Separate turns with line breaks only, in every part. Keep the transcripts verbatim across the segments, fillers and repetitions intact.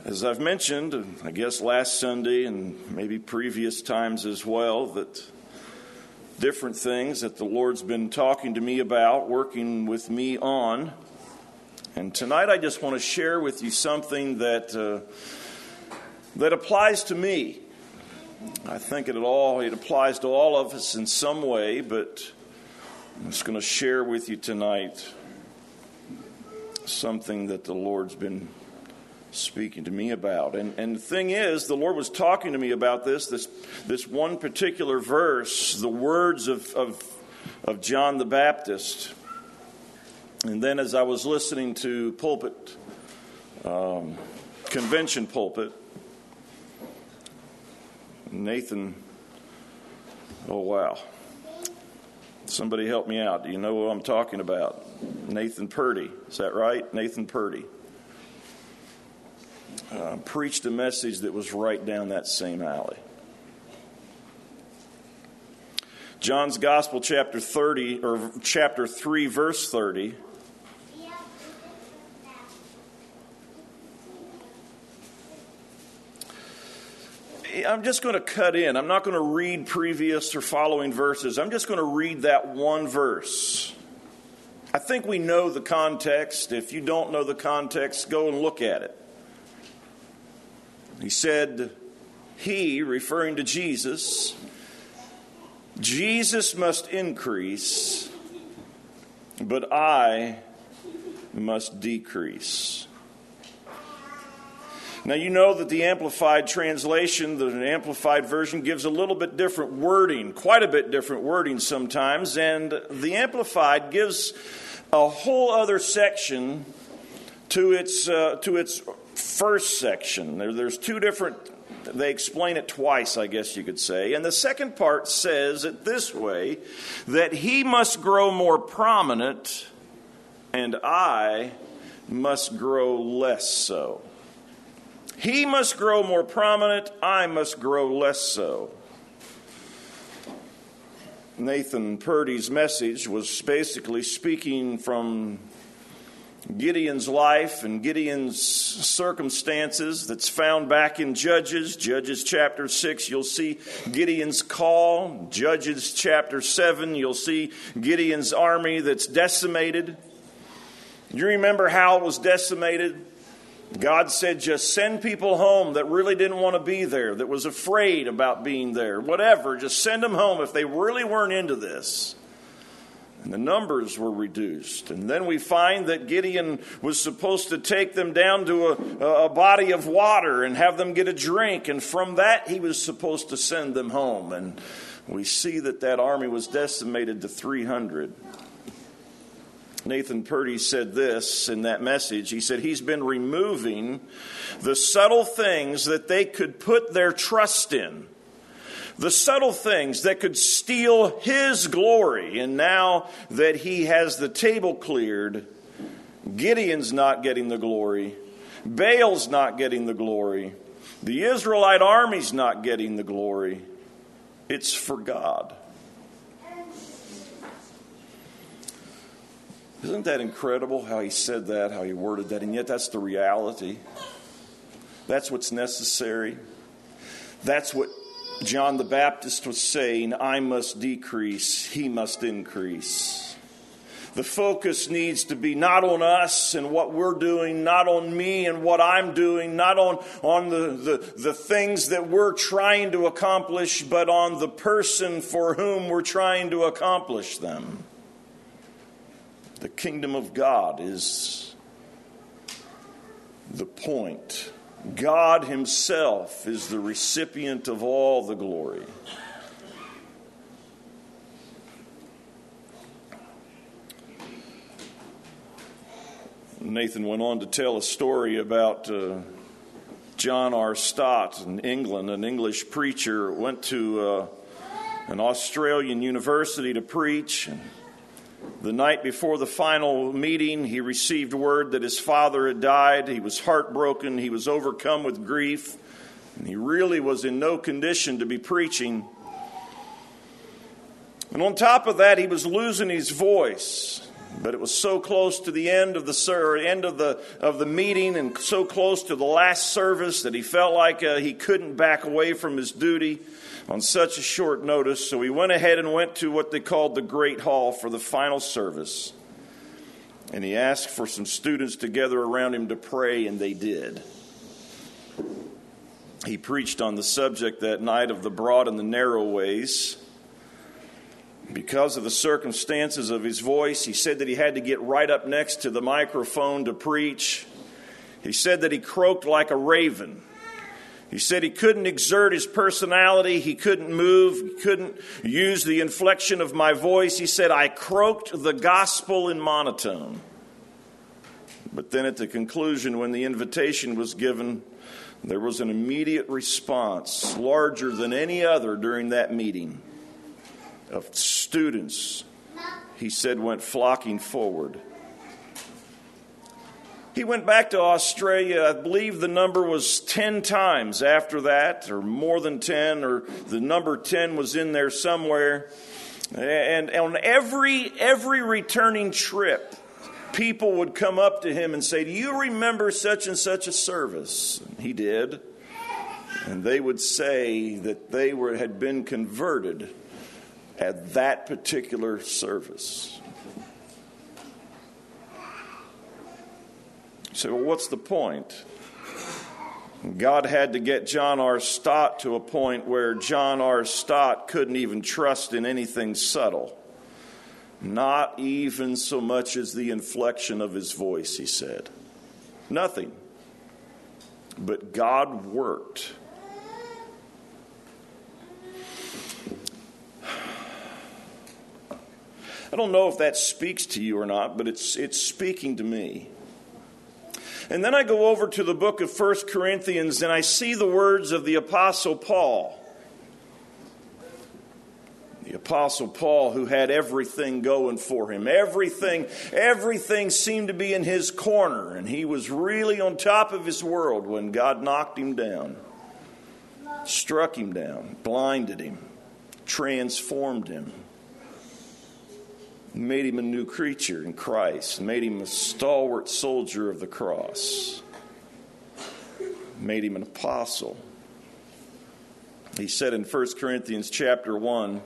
As I've mentioned, I guess last Sunday and maybe previous times as well, that different things that the Lord's been talking to me about, working with me on. And tonight I just want to share with you something that uh, that applies to me. I think it all it applies to all of us in some way, but I'm just going to share with you tonight something that the Lord's been speaking to me about. And and the thing is, the Lord was talking to me about this, this this one particular verse, the words of, of, of John the Baptist. And then as I was listening to pulpit, um, convention pulpit, Nathan, oh wow. Somebody help me out. Do you know what I'm talking about? Nathan Purdy. Is that right? Nathan Purdy. Uh, preached a message that was right down that same alley. John's Gospel, chapter thirty, or chapter three, verse thirty. I'm just going to cut in. I'm not going to read previous or following verses. I'm just going to read that one verse. I think we know the context. If you don't know the context, go and look at it. He said, he, referring to Jesus, Jesus must increase, but I must decrease. Now, you know that the Amplified translation, the Amplified version, gives a little bit different wording, quite a bit different wording sometimes, and the Amplified gives a whole other section to its uh, to its first section. There, there's two different, they explain it twice, I guess you could say. And the second part says it this way, that he must grow more prominent and I must grow less so. He must grow more prominent, I must grow less so. Nathan Purdy's message was basically speaking from Gideon's life and Gideon's circumstances that's found back in Judges. Judges chapter six, you'll see Gideon's call. Judges chapter seven, you'll see Gideon's army that's decimated. You remember how it was decimated? God said, just send people home that really didn't want to be there, that was afraid about being there, whatever. Just send them home if they really weren't into this. And the numbers were reduced. And then we find that Gideon was supposed to take them down to a, a body of water and have them get a drink. And from that, he was supposed to send them home. And we see that that army was decimated to three hundred. Nathan Purdy said this in that message. He said he's been removing the subtle things that they could put their trust in. The subtle things that could steal his glory. And now that he has the table cleared, Gideon's not getting the glory. Baal's not getting the glory. The Israelite army's not getting the glory. It's for God. Isn't that incredible how he said that, how he worded that? And yet that's the reality. That's what's necessary. That's what John the Baptist was saying, I must decrease, he must increase. The focus needs to be not on us and what we're doing, not on me and what I'm doing, not on, on the, the, the things that we're trying to accomplish, but on the person for whom we're trying to accomplish them. The kingdom of God is the point. God himself is the recipient of all the glory. Nathan went on to tell a story about uh, John R. Stott in England. An English preacher went to uh, an Australian university to preach. And the night before the final meeting, he received word that his father had died. He was heartbroken. He was overcome with grief. And he really was in no condition to be preaching. And on top of that, he was losing his voice. But it was so close to the end of the ser- end of the of the meeting and so close to the last service that he felt like uh, he couldn't back away from his duty on such a short notice. So he went ahead and went to what they called the Great Hall for the final service. And he asked for some students to gather around him to pray, and they did. He preached on the subject that night of the broad and the narrow ways. Because of the circumstances of his voice, he said that he had to get right up next to the microphone to preach. He said that he croaked like a raven. He said he couldn't exert his personality. He couldn't move. He couldn't use the inflection of my voice. He said, I croaked the gospel in monotone. But then at the conclusion, when the invitation was given, there was an immediate response, larger than any other during that meeting, of students, he said, went flocking forward. He went back to Australia. I believe the number was ten times after that, or more than ten, or the number ten was in there somewhere. And on every every returning trip, people would come up to him and say, do you remember such and such a service? And he did. And they would say that they were had been converted at that particular service. You say, well, what's the point? God had to get John R. Stott to a point where John R. Stott couldn't even trust in anything subtle. Not even so much as the inflection of his voice, he said. Nothing. But God worked. I don't know if that speaks to you or not, but it's it's speaking to me. And then I go over to the book of First Corinthians and I see the words of the Apostle Paul. The Apostle Paul, who had everything going for him. Everything, everything seemed to be in his corner. And he was really on top of his world when God knocked him down. Struck him down, blinded him, transformed him. Made him a new creature in Christ. Made him a stalwart soldier of the cross. Made him an apostle. He said in First Corinthians chapter one,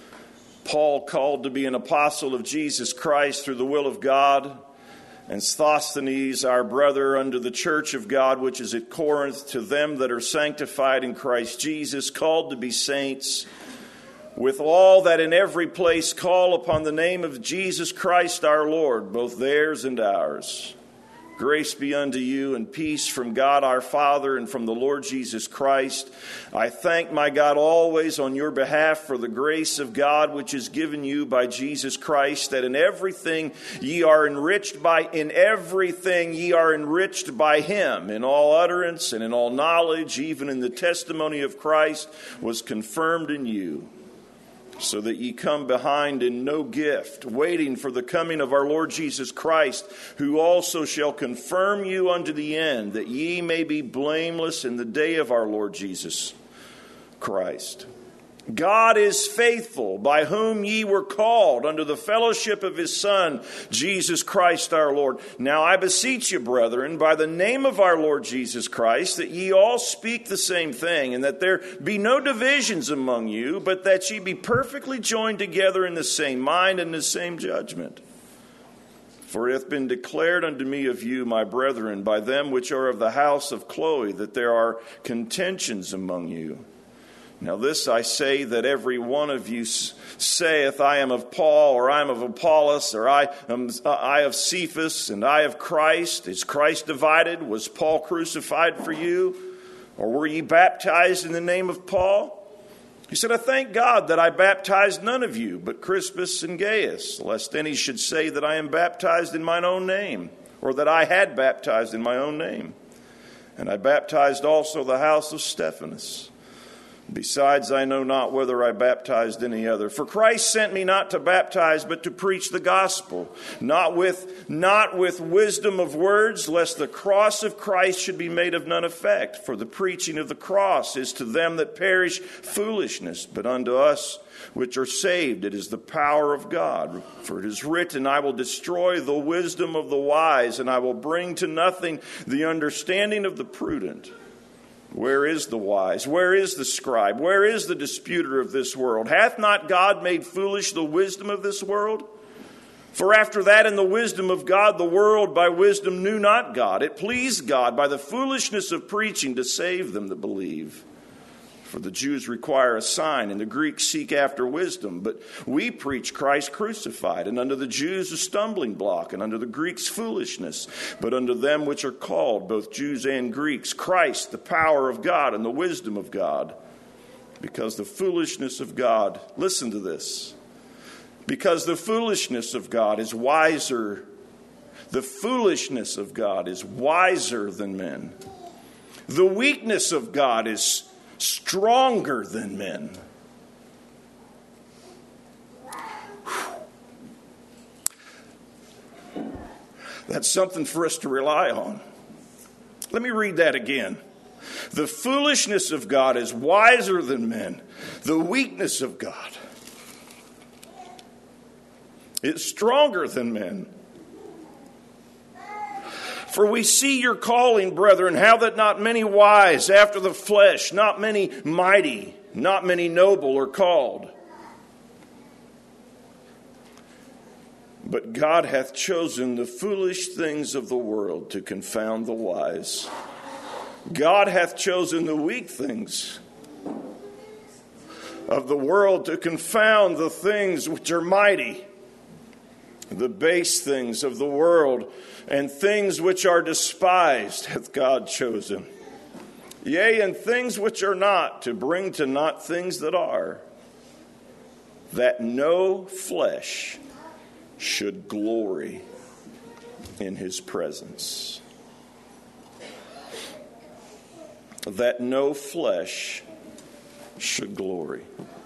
Paul, called to be an apostle of Jesus Christ through the will of God, and Sosthenes, our brother, unto the church of God which is at Corinth, to them that are sanctified in Christ Jesus, called to be saints, with all that in every place call upon the name of Jesus Christ our Lord, both theirs and ours. Grace be unto you and peace from God our Father and from the Lord Jesus Christ. I thank my God always on your behalf for the grace of God which is given you by Jesus Christ, that in everything ye are enriched by, in everything ye are enriched by him, in all utterance and in all knowledge, even in the testimony of Christ was confirmed in you. So that ye come behind in no gift, waiting for the coming of our Lord Jesus Christ, who also shall confirm you unto the end, that ye may be blameless in the day of our Lord Jesus Christ. God is faithful, by whom ye were called unto the fellowship of his Son, Jesus Christ our Lord. Now I beseech you, brethren, by the name of our Lord Jesus Christ, that ye all speak the same thing, and that there be no divisions among you, but that ye be perfectly joined together in the same mind and the same judgment. For it hath been declared unto me of you, my brethren, by them which are of the house of Chloe, that there are contentions among you. Now this I say, that every one of you saith, I am of Paul, or I am of Apollos, or I am I of Cephas, and I of Christ. Is Christ divided? Was Paul crucified for you? Or were ye baptized in the name of Paul? He said, I thank God that I baptized none of you, but Crispus and Gaius, lest any should say that I am baptized in mine own name, or that I had baptized in my own name. And I baptized also the house of Stephanas. Besides, I know not whether I baptized any other. For Christ sent me not to baptize, but to preach the gospel, not with, not with wisdom of words, lest the cross of Christ should be made of none effect. For the preaching of the cross is to them that perish foolishness, but unto us which are saved it is the power of God. For it is written, I will destroy the wisdom of the wise, and I will bring to nothing the understanding of the prudent. Where is the wise? Where is the scribe? Where is the disputer of this world? Hath not God made foolish the wisdom of this world? For after that in the wisdom of God, the world by wisdom knew not God. It pleased God by the foolishness of preaching to save them that believe. For the Jews require a sign, and the Greeks seek after wisdom. But we preach Christ crucified, and unto the Jews a stumbling block, and unto the Greeks foolishness. But unto them which are called, both Jews and Greeks, Christ, the power of God and the wisdom of God. Because the foolishness of God, listen to this, because the foolishness of God is wiser, the foolishness of God is wiser than men. The weakness of God is stronger than men. That's something for us to rely on. Let me read that again. The foolishness of God is wiser than men. The weakness of God is stronger than men. For we see your calling, brethren, how that not many wise after the flesh, not many mighty, not many noble are called. But God hath chosen the foolish things of the world to confound the wise. God hath chosen the weak things of the world to confound the things which are mighty. The base things of the world and things which are despised hath God chosen. Yea, and things which are not, to bring to naught things that are, that no flesh should glory in his presence. That no flesh should glory.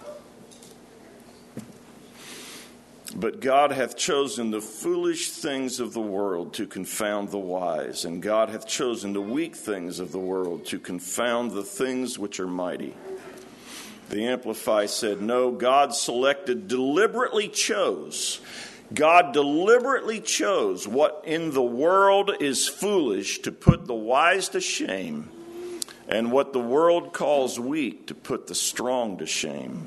But God hath chosen the foolish things of the world to confound the wise, and God hath chosen the weak things of the world to confound the things which are mighty. The Amplify said, no, God selected, deliberately chose. God deliberately chose what in the world is foolish to put the wise to shame, and what the world calls weak to put the strong to shame.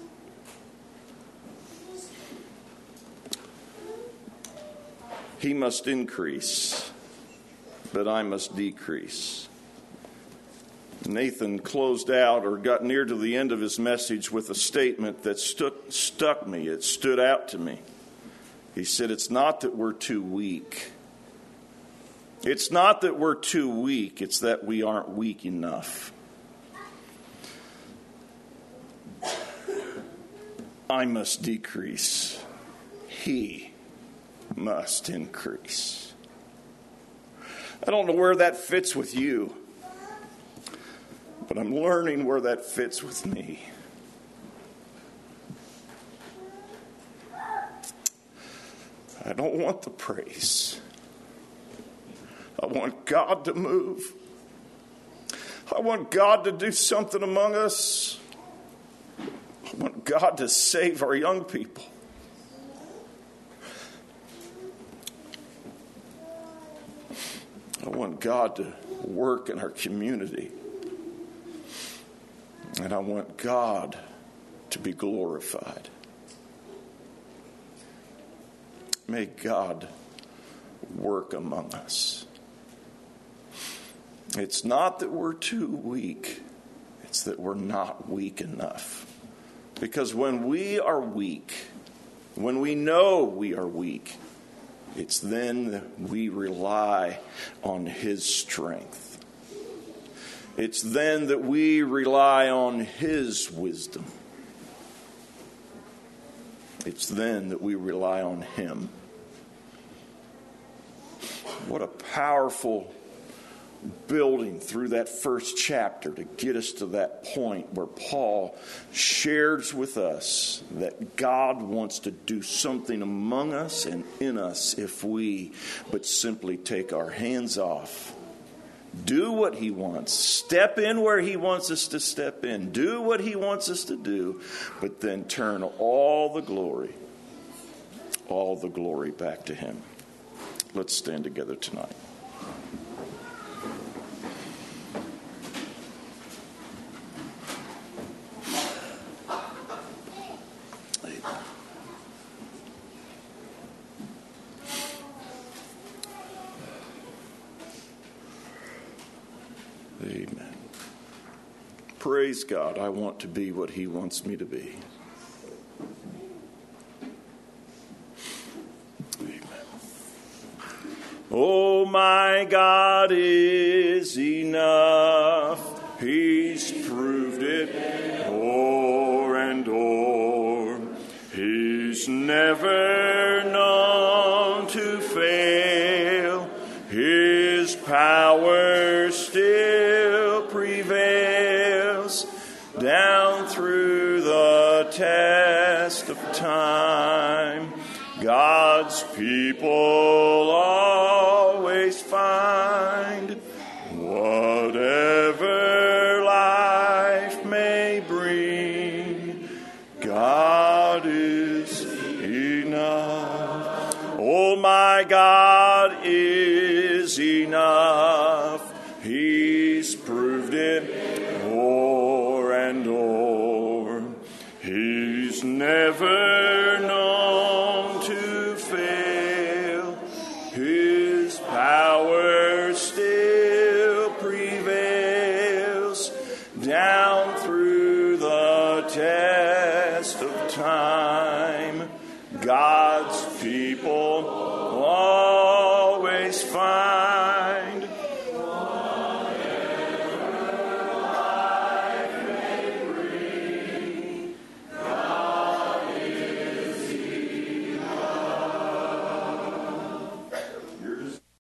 He must increase, but I must decrease. Nathan closed out or got near to the end of his message with a statement that stuck, stuck me. It stood out to me. He said, it's not that we're too weak. It's not that we're too weak. It's that we aren't weak enough. I must decrease. He must increase. I don't know where that fits with you, but I'm learning where that fits with me. I don't want the praise. I want God to move. I want God to do something among us. I want God to save our young people. I want God to work in our community. And I want God to be glorified. May God work among us. It's not that we're too weak. It's that we're not weak enough. Because when we are weak, when we know we are weak, it's then that we rely on his strength. It's then that we rely on his wisdom. It's then that we rely on him. What a powerful building through that first chapter to get us to that point where Paul shares with us that God wants to do something among us and in us if we but simply take our hands off. Do what he wants. Step in where he wants us to step in. Do what he wants us to do. But then turn all the glory, all the glory back to him. Let's stand together tonight. Amen. Praise God. I want to be what he wants me to be. Amen. Oh, my God is enough. He's proved it o'er and o'er. He's never known to fail. His power still prevails down through the test of time. God's people always find whatever life may bring, God is enough. Oh, my God is enough. He's proved it o'er and o'er. He's never known to fail. His power still prevails down through the test of time. God's people